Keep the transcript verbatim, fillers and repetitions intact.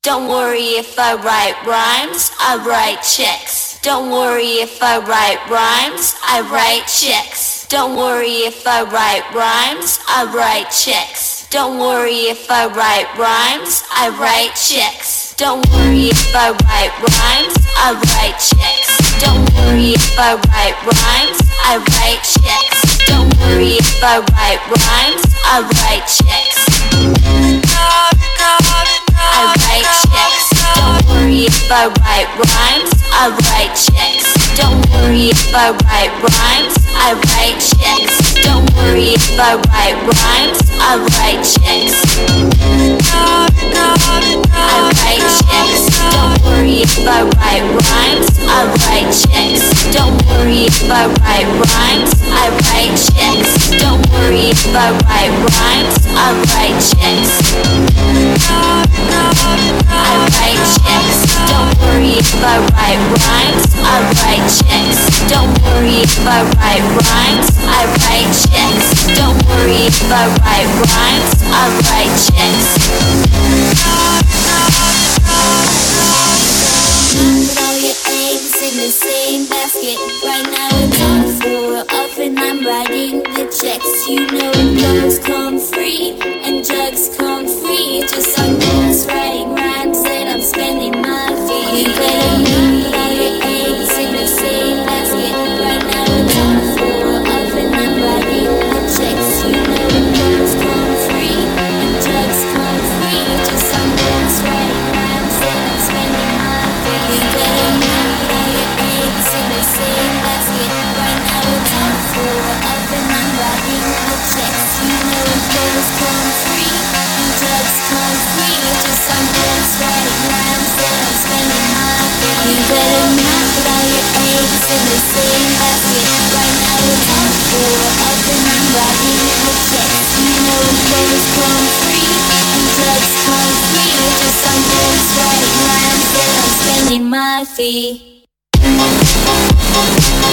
Don't worry if I write rhymes, I write checks. Don't worry if I write rhymes, I write checks. Don't worry if I write rhymes, I write checks. Don't worry if I write rhymes, I write checks. Don't worry if I write rhymes, I write checks. Don't worry if I write rhymes, I write checks. Don't worry if I write rhymes, I write checks. I write checks. Don't worry if I write rhymes, I write checks. Don't worry if I write rhymes, I write checks. Don't worry if I write rhymes, I write checks. I write checks. Don't worry if I write rhymes, I write checks. Don't worry if I write rhymes, I write checks. Don't worry if I write rhymes, I write checks. I write checks. Don't worry if I write rhymes, I write checks. Don't worry if I write rhymes, I write checks. Don't worry if I write rhymes, I write checks. Put all your eggs in the same basket. Right now it's on the floor, up and I'm writing the checks. You know clothes come free and drugs come free. Just I'm just writing rhymes and I'm spending my fee. You better put all your eggs in the same basket. Right now it's on the floor, up and I'm writing the checks. You know clothes come free and drugs come free. Just I'm just writing rhymes and I'm spending my fee. You better put all your eggs in the same basket. Right now it's on the floor, up and I'm writing the checks. You know clothes come free and drugs come free. Just I'm just writing rhymes and I'm spending my fee. You better not put all your eggs in the same basket. Right now it's on the floor, up and I'm writing the checks. You know clothes come free and drugs come free. Just I'm just writing rhymes and I'm spending my fee.